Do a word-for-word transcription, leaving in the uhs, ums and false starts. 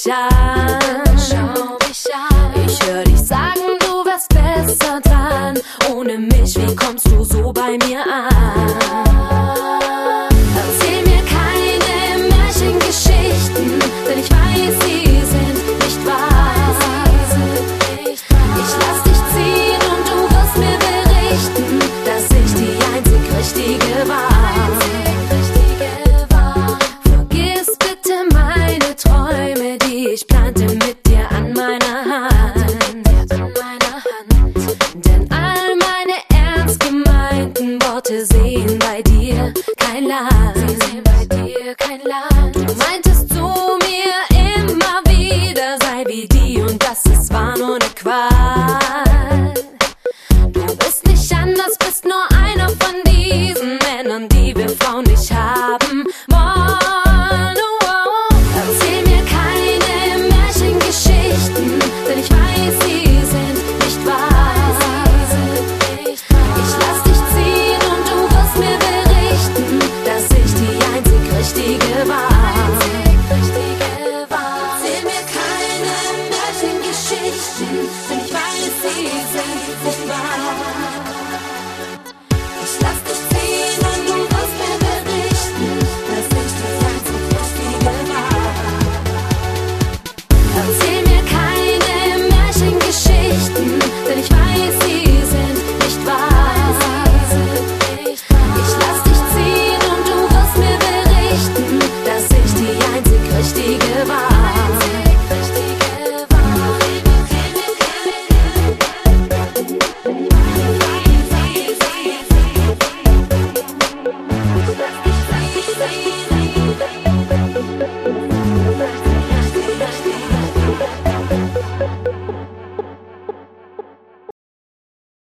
an. Ich hör dich sagen, du wärst besser dran. Ohne mich, wie kommst du so bei mir an? Erzähl mir keine Märchengeschichten, denn ich weiß, sie sind nicht wahr. Ich lass dich ziehen und du wirst mir berichten, dass ich die einzig Richtige war. Vergiss bitte meine Träume, die ich plante mit dir an meiner Hand. Denn all meine ernst gemeinten Worte sehen bei dir kein Land. Sie sehen bei dir kein Land. Du meintest